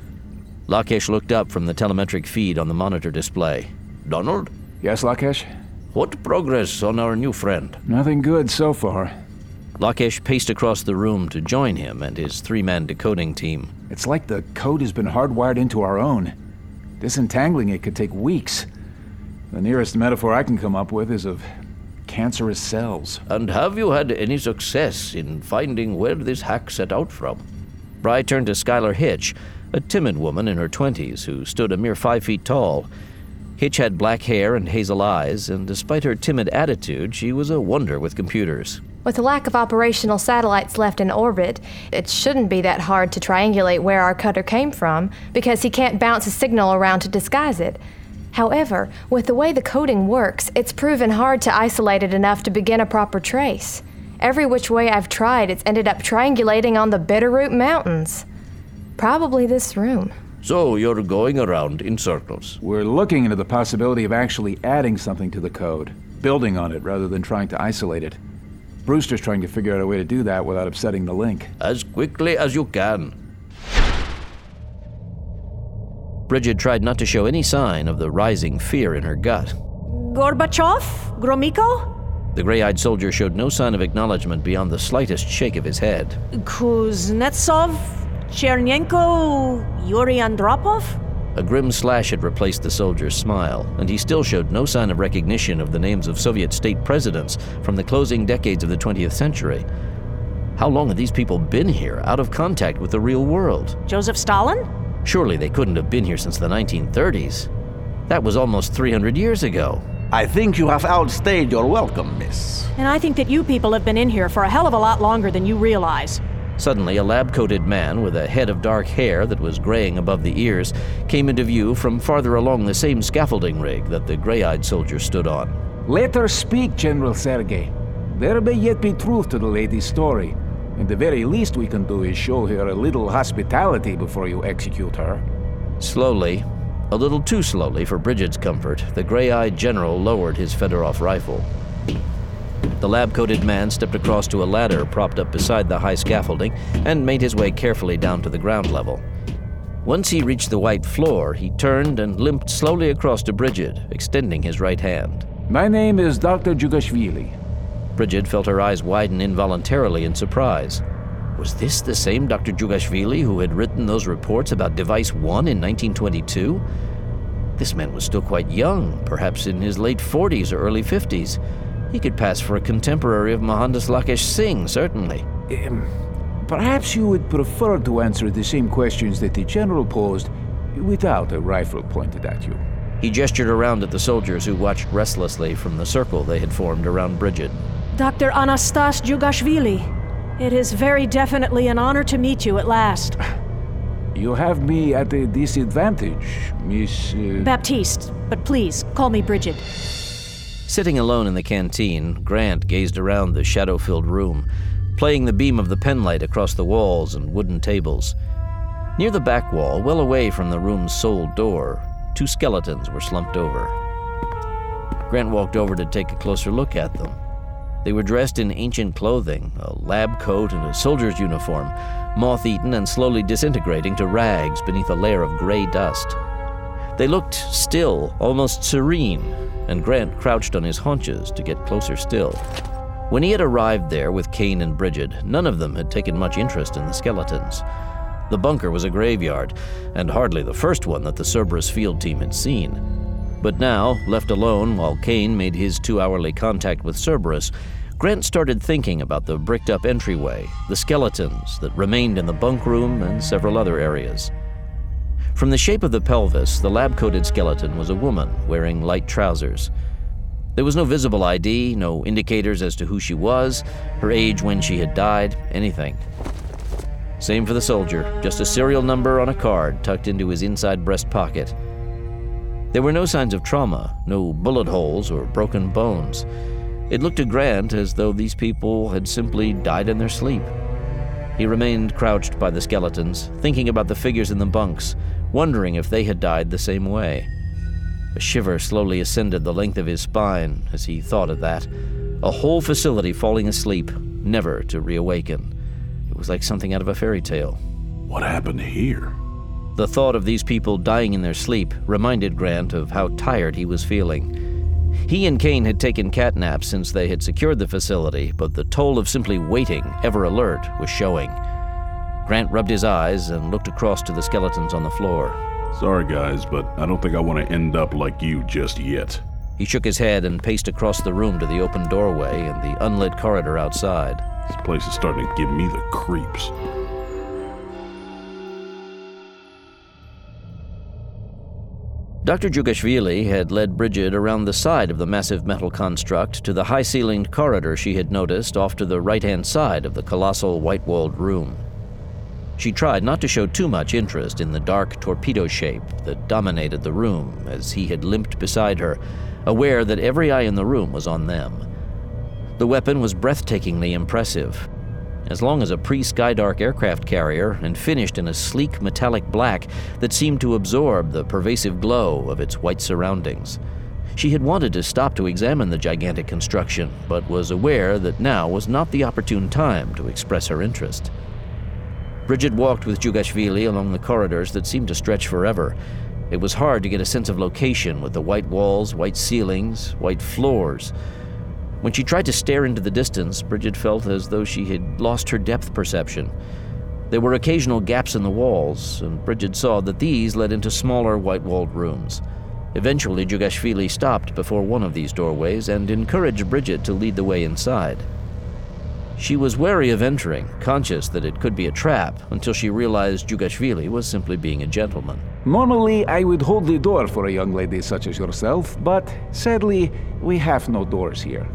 Lakesh looked up from the telemetric feed on the monitor display. Donald? Yes, Lakesh? What progress on our new friend? Nothing good so far. Lakesh paced across the room to join him and his three-man decoding team. It's like the code has been hardwired into our own. Disentangling it could take weeks. The nearest metaphor I can come up with is of cancerous cells. And have you had any success in finding where this hack set out from? Bry turned to Skylar Hitch, a timid woman in her twenties who stood a mere five feet tall. Hitch had black hair and hazel eyes, and despite her timid attitude, she was a wonder with computers. With the lack of operational satellites left in orbit, it shouldn't be that hard to triangulate where our cutter came from, because he can't bounce a signal around to disguise it. However, with the way the coding works, it's proven hard to isolate it enough to begin a proper trace. Every which way I've tried, it's ended up triangulating on the Bitterroot Mountains. Probably this room. So you're going around in circles. We're looking into the possibility of actually adding something to the code, building on it rather than trying to isolate it. Brewster's trying to figure out a way to do that without upsetting the link. As quickly as you can. Bridget tried not to show any sign of the rising fear in her gut. Gorbachev? Gromyko? The gray-eyed soldier showed no sign of acknowledgement beyond the slightest shake of his head. Kuznetsov, Chernenko, Yuri Andropov? A grim slash had replaced the soldier's smile, and he still showed no sign of recognition of the names of Soviet state presidents from the closing decades of the twentieth century. How long had these people been here, out of contact with the real world? Joseph Stalin? Surely they couldn't have been here since the nineteen thirties. That was almost three hundred years ago. I think you have outstayed your welcome, miss. And I think that you people have been in here for a hell of a lot longer than you realize. Suddenly, a lab-coated man with a head of dark hair that was graying above the ears came into view from farther along the same scaffolding rig that the gray-eyed soldier stood on. Let her speak, General Sergei. There may yet be truth to the lady's story, and the very least we can do is show her a little hospitality before you execute her. Slowly, a little too slowly for Bridget's comfort, the gray-eyed general lowered his Fedorov rifle. The lab-coated man stepped across to a ladder propped up beside the high scaffolding and made his way carefully down to the ground level. Once he reached the white floor, he turned and limped slowly across to Bridget, extending his right hand. My name is Doctor Jugashvili. Bridget felt her eyes widen involuntarily in surprise. Was this the same Doctor Jugashvili who had written those reports about Device One in nineteen twenty-two? This man was still quite young, perhaps in his late forties or early fifties. He could pass for a contemporary of Mohandas Lakesh Singh, certainly. Um, perhaps you would prefer to answer the same questions that the general posed without a rifle pointed at you. He gestured around at the soldiers who watched restlessly from the circle they had formed around Bridget. Doctor Anastas Jugashvili, it is very definitely an honor to meet you at last. You have me at a disadvantage, Miss... Uh... Baptiste, but please, call me Bridget. Sitting alone in the canteen, Grant gazed around the shadow-filled room, playing the beam of the penlight across the walls and wooden tables. Near the back wall, well away from the room's sole door, two skeletons were slumped over. Grant walked over to take a closer look at them. They were dressed in ancient clothing, a lab coat and a soldier's uniform, moth-eaten and slowly disintegrating to rags beneath a layer of gray dust. They looked still, almost serene, and Grant crouched on his haunches to get closer still. When he had arrived there with Kane and Bridget, none of them had taken much interest in the skeletons. The bunker was a graveyard, and hardly the first one that the Cerberus field team had seen. But now, left alone while Kane made his two-hourly contact with Cerberus, Grant started thinking about the bricked-up entryway, the skeletons that remained in the bunk room, and several other areas. From the shape of the pelvis, the lab-coated skeleton was a woman wearing light trousers. There was no visible I D, no indicators as to who she was, her age when she had died, anything. Same for the soldier, just a serial number on a card tucked into his inside breast pocket. There were no signs of trauma, no bullet holes or broken bones. It looked to Grant as though these people had simply died in their sleep. He remained crouched by the skeletons, thinking about the figures in the bunks, wondering if they had died the same way. A shiver slowly ascended the length of his spine as he thought of that. A whole facility falling asleep, never to reawaken. It was like something out of a fairy tale. What happened here? The thought of these people dying in their sleep reminded Grant of how tired he was feeling. He and Kane had taken cat naps since they had secured the facility, but the toll of simply waiting, ever alert, was showing. Grant rubbed his eyes and looked across to the skeletons on the floor. Sorry, guys, but I don't think I want to end up like you just yet. He shook his head and paced across the room to the open doorway and the unlit corridor outside. This place is starting to give me the creeps. Doctor Jugashvili had led Bridget around the side of the massive metal construct to the high-ceilinged corridor she had noticed off to the right-hand side of the colossal white-walled room. She tried not to show too much interest in the dark torpedo shape that dominated the room as he had limped beside her, aware that every eye in the room was on them. The weapon was breathtakingly impressive. As long as a pre-Skydark aircraft carrier and finished in a sleek metallic black that seemed to absorb the pervasive glow of its white surroundings. She had wanted to stop to examine the gigantic construction, but was aware that now was not the opportune time to express her interest. Bridget walked with Jugashvili along the corridors that seemed to stretch forever. It was hard to get a sense of location with the white walls, white ceilings, white floors. When she tried to stare into the distance, Bridget felt as though she had lost her depth perception. There were occasional gaps in the walls, and Bridget saw that these led into smaller white-walled rooms. Eventually, Jugashvili stopped before one of these doorways and encouraged Bridget to lead the way inside. She was wary of entering, conscious that it could be a trap, until she realized Jugashvili was simply being a gentleman. Normally, I would hold the door for a young lady such as yourself, but sadly, we have no doors here.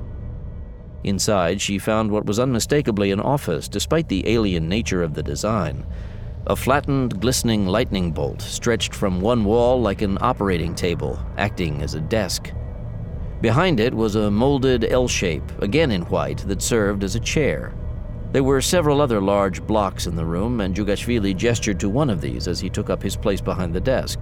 Inside, she found what was unmistakably an office, despite the alien nature of the design. A flattened, glistening lightning bolt stretched from one wall like an operating table, acting as a desk. Behind it was a molded L shape, again in white, that served as a chair. There were several other large blocks in the room, and Jugashvili gestured to one of these as he took up his place behind the desk.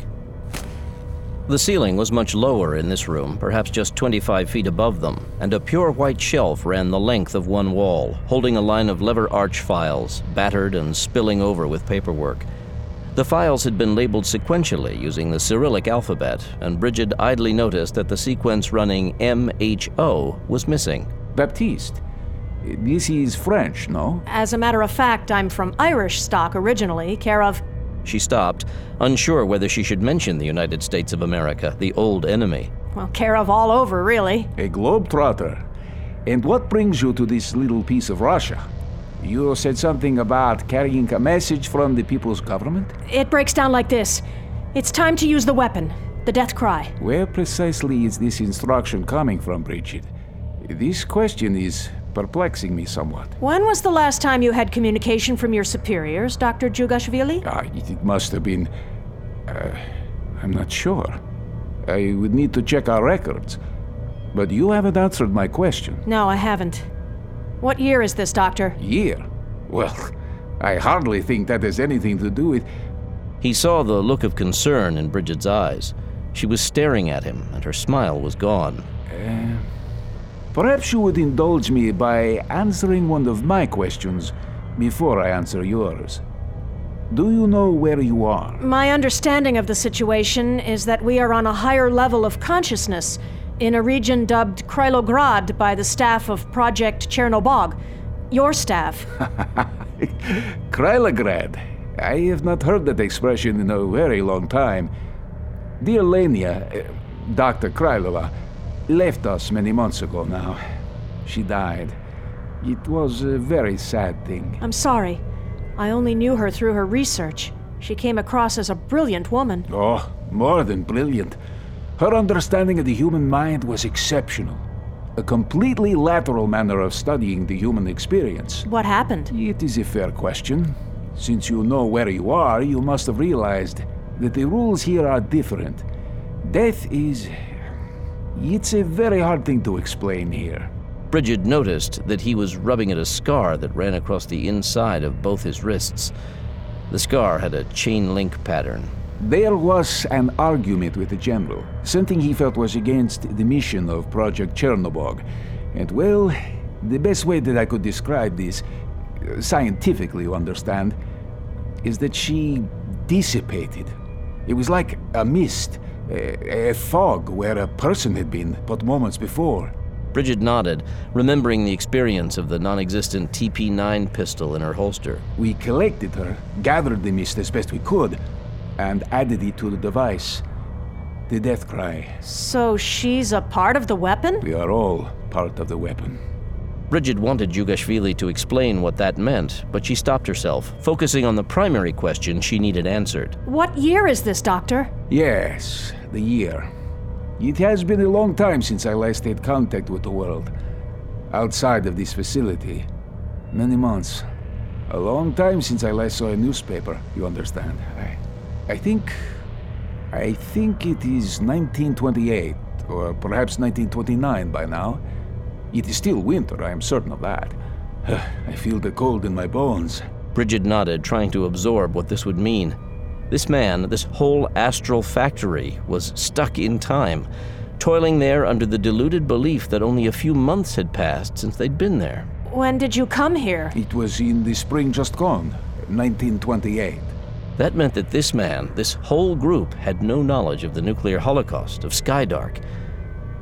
The ceiling was much lower in this room, perhaps just twenty-five feet above them, and a pure white shelf ran the length of one wall, holding a line of lever arch files, battered and spilling over with paperwork. The files had been labeled sequentially using the Cyrillic alphabet, and Bridget idly noticed that the sequence running M H O was missing. Baptiste, this is French, no? As a matter of fact, I'm from Irish stock originally, care of... She stopped, unsure whether she should mention the United States of America, the old enemy. Well, care of all over, really. A globetrotter. And what brings you to this little piece of Russia? You said something about carrying a message from the people's government? It breaks down like this. It's time to use the weapon, the death cry. Where precisely is this instruction coming from, Bridget? This question is perplexing me somewhat. When was the last time you had communication from your superiors, Doctor Jugashvili? Ah, it must have been... Uh, I'm not sure. I would need to check our records. But you haven't answered my question. No, I haven't. What year is this, Doctor? Year? Well, I hardly think that has anything to do with... He saw the look of concern in Bridget's eyes. She was staring at him, and her smile was gone. Uh... Perhaps you would indulge me by answering one of my questions before I answer yours. Do you know where you are? My understanding of the situation is that we are on a higher level of consciousness in a region dubbed Krylograd by the staff of Project Chernobog. Your staff. Krylograd. I have not heard that expression in a very long time. Dear Lenia, uh, Doctor Krylova, left us many months ago now. She died. It was a very sad thing. I'm sorry. I only knew her through her research. She came across as a brilliant woman. Oh, more than brilliant. Her understanding of the human mind was exceptional. A completely lateral manner of studying the human experience. What happened? It is a fair question. Since you know where you are, you must have realized that the rules here are different. Death is... It's a very hard thing to explain here. Bridget noticed that he was rubbing at a scar that ran across the inside of both his wrists. The scar had a chain link pattern. There was an argument with the general, something he felt was against the mission of Project Chernobog. And well, the best way that I could describe this, scientifically you understand, is that she dissipated. It was like a mist, a, a fog where a person had been but moments before. Bridget nodded, remembering the experience of the non-existent T P nine pistol in her holster. We collected her, gathered the mist as best we could, and added it to the device. The death cry. So she's a part of the weapon? We are all part of the weapon. Bridget wanted Jugashvili to explain what that meant, but she stopped herself, focusing on the primary question she needed answered. What year is this, Doctor? Yes, the year. It has been a long time since I last had contact with the world. Outside of this facility. Many months. A long time since I last saw a newspaper, you understand. I, I think... I think it is nineteen twenty-eight, or perhaps nineteen twenty-nine by now. It is still winter, I am certain of that. I feel the cold in my bones. Bridget nodded, trying to absorb what this would mean. This man, this whole astral factory, was stuck in time, toiling there under the deluded belief that only a few months had passed since they'd been there. When did you come here? It was in the spring just gone, nineteen twenty-eight. That meant that this man, this whole group, had no knowledge of the nuclear holocaust, of Skydark.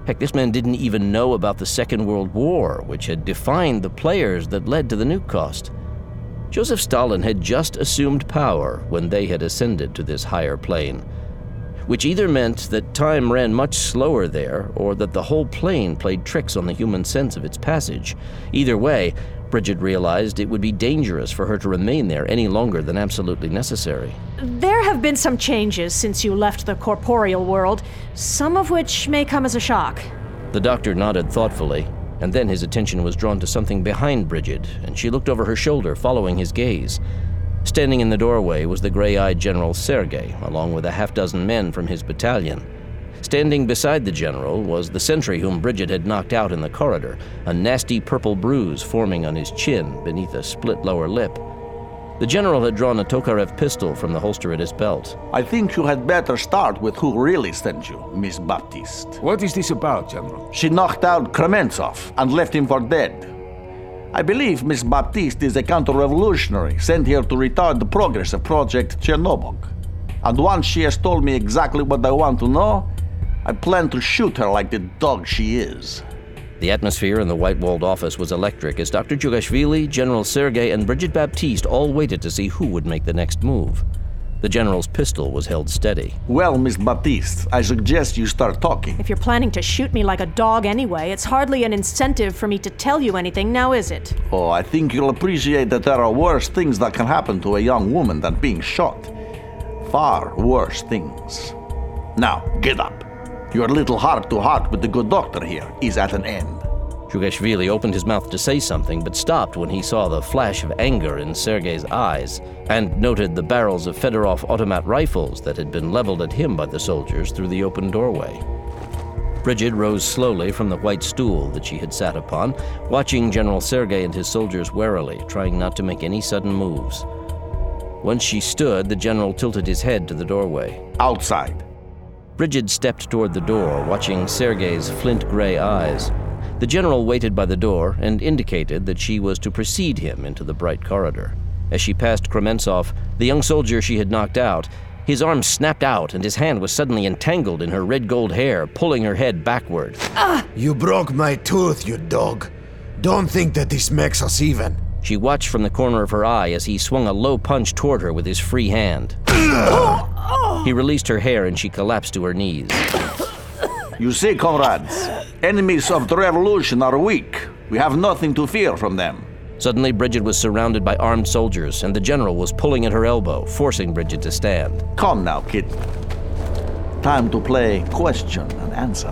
Heck, this man didn't even know about the Second World War, which had defined the players that led to the nuke cost. Joseph Stalin had just assumed power when they had ascended to this higher plane, which either meant that time ran much slower there, or that the whole plane played tricks on the human sense of its passage. Either way, Bridget realized it would be dangerous for her to remain there any longer than absolutely necessary. There have been some changes since you left the corporeal world, some of which may come as a shock. The doctor nodded thoughtfully, and then his attention was drawn to something behind Bridget, and she looked over her shoulder, following his gaze. Standing in the doorway was the gray-eyed General Sergei, along with a half-dozen men from his battalion. Standing beside the general was the sentry whom Bridget had knocked out in the corridor, a nasty purple bruise forming on his chin beneath a split lower lip. The general had drawn a Tokarev pistol from the holster at his belt. I think you had better start with who really sent you, Miss Baptiste. What is this about, General? She knocked out Krementsov and left him for dead. I believe Miss Baptiste is a counter-revolutionary sent here to retard the progress of Project Chernobog. And once she has told me exactly what I want to know, I plan to shoot her like the dog she is. The atmosphere in the white-walled office was electric as Doctor Jugashvili, General Sergei, and Bridget Baptiste all waited to see who would make the next move. The general's pistol was held steady. Well, Miss Baptiste, I suggest you start talking. If you're planning to shoot me like a dog anyway, it's hardly an incentive for me to tell you anything, now is it? Oh, I think you'll appreciate that there are worse things that can happen to a young woman than being shot. Far worse things. Now, get up. Your little heart-to-heart with the good doctor here is at an end. Jugashvili opened his mouth to say something, but stopped when he saw the flash of anger in Sergei's eyes, and noted the barrels of Fedorov automat rifles that had been leveled at him by the soldiers through the open doorway. Bridget rose slowly from the white stool that she had sat upon, watching General Sergei and his soldiers warily, trying not to make any sudden moves. Once she stood, the general tilted his head to the doorway. Outside. Bridget stepped toward the door, watching Sergei's flint-gray eyes. The general waited by the door and indicated that she was to precede him into the bright corridor. As she passed Krementsov, the young soldier she had knocked out, his arm snapped out and his hand was suddenly entangled in her red-gold hair, pulling her head backward. Ah! You broke my tooth, you dog. Don't think that this makes us even. She watched from the corner of her eye as he swung a low punch toward her with his free hand. He released her hair and she collapsed to her knees. You see, comrades, enemies of the revolution are weak. We have nothing to fear from them. Suddenly, Bridget was surrounded by armed soldiers, and the general was pulling at her elbow, forcing Bridget to stand. Come now, kid. Time to play question and answer.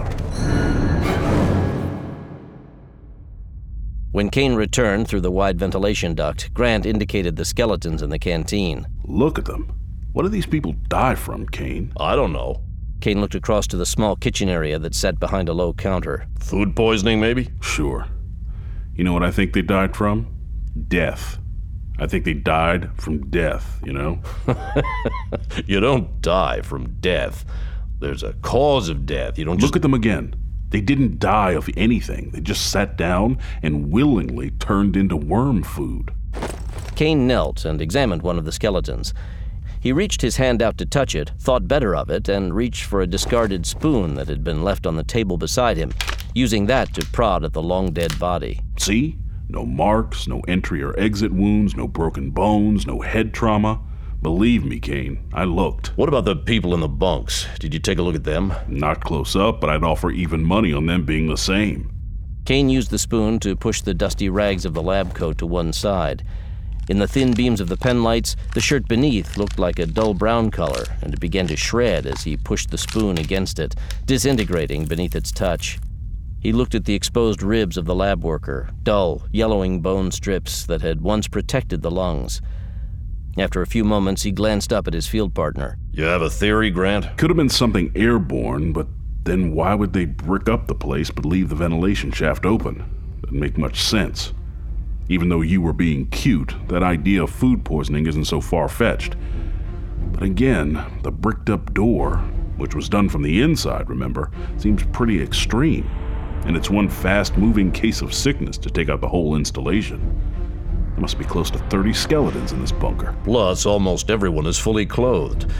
When Kane returned through the wide ventilation duct, Grant indicated the skeletons in the canteen. Look at them. What do these people die from, Kane? I don't know. Kane looked across to the small kitchen area that sat behind a low counter. Food poisoning, maybe? Sure. You know what I think they died from? Death. I think they died from death, you know? You don't die from death. There's a cause of death. You don't just... Look at them again. They didn't die of anything. They just sat down and willingly turned into worm food. Kane knelt and examined one of the skeletons. He reached his hand out to touch it, thought better of it, and reached for a discarded spoon that had been left on the table beside him, using that to prod at the long-dead body. See? No marks, no entry or exit wounds, no broken bones, no head trauma. Believe me, Kane, I looked. What about the people in the bunks? Did you take a look at them? Not close up, but I'd offer even money on them being the same. Kane used the spoon to push the dusty rags of the lab coat to one side. In the thin beams of the pen lights, the shirt beneath looked like a dull brown color, and it began to shred as he pushed the spoon against it, disintegrating beneath its touch. He looked at the exposed ribs of the lab worker, dull, yellowing bone strips that had once protected the lungs. After a few moments, he glanced up at his field partner. You have a theory, Grant? Could have been something airborne, but then why would they brick up the place but leave the ventilation shaft open? Doesn't make much sense. Even though you were being cute, that idea of food poisoning isn't so far-fetched. But again, the bricked-up door, which was done from the inside, remember, seems pretty extreme. And it's one fast-moving case of sickness to take out the whole installation. There must be close to thirty skeletons in this bunker. Plus, almost everyone is fully clothed.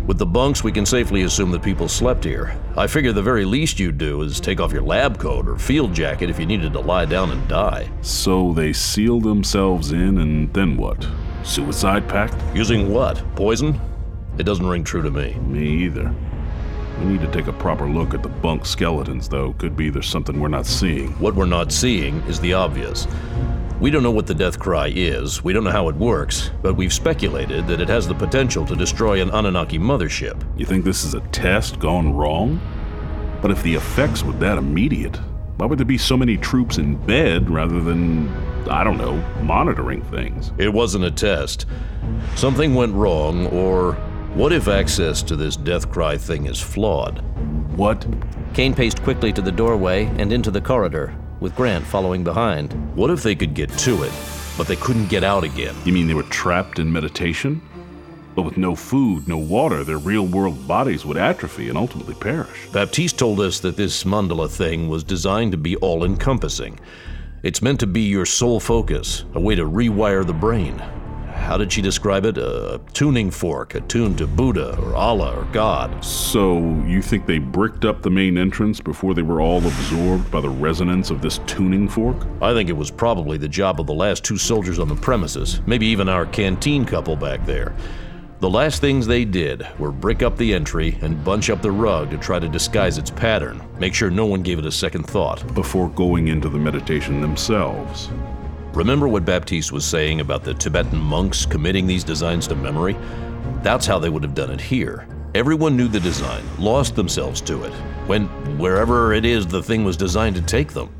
With the bunks, we can safely assume that people slept here. I figure the very least you'd do is take off your lab coat or field jacket if you needed to lie down and die. So they sealed themselves in and then what? Suicide pact? Using what? Poison? It doesn't ring true to me. Me either. We need to take a proper look at the bunk skeletons, though. Could be there's something we're not seeing. What we're not seeing is the obvious. We don't know what the death cry is, we don't know how it works, but we've speculated that it has the potential to destroy an Anunnaki mothership. You think this is a test gone wrong? But if the effects were that immediate, why would there be so many troops in bed rather than, I don't know, monitoring things? It wasn't a test. Something went wrong, or what if access to this death cry thing is flawed? What? Kane paced quickly to the doorway and into the corridor, with Grant following behind. What if they could get to it, but they couldn't get out again? You mean they were trapped in meditation? But with no food, no water, their real-world bodies would atrophy and ultimately perish. Baptiste told us that this mandala thing was designed to be all-encompassing. It's meant to be your sole focus, a way to rewire the brain. How did she describe it? A tuning fork, attuned to Buddha or Allah or God. So, you think they bricked up the main entrance before they were all absorbed by the resonance of this tuning fork? I think it was probably the job of the last two soldiers on the premises, maybe even our canteen couple back there. The last things they did were brick up the entry and bunch up the rug to try to disguise its pattern, make sure no one gave it a second thought. Before going into the meditation themselves. Remember what Baptiste was saying about the Tibetan monks committing these designs to memory? That's how they would have done it here. Everyone knew the design, lost themselves to it, went wherever it is the thing was designed to take them.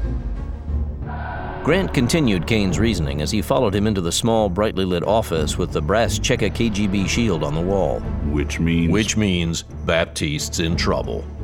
Grant continued Kane's reasoning as he followed him into the small, brightly lit office with the brass Cheka K G B shield on the wall. Which means? Which means Baptiste's in trouble.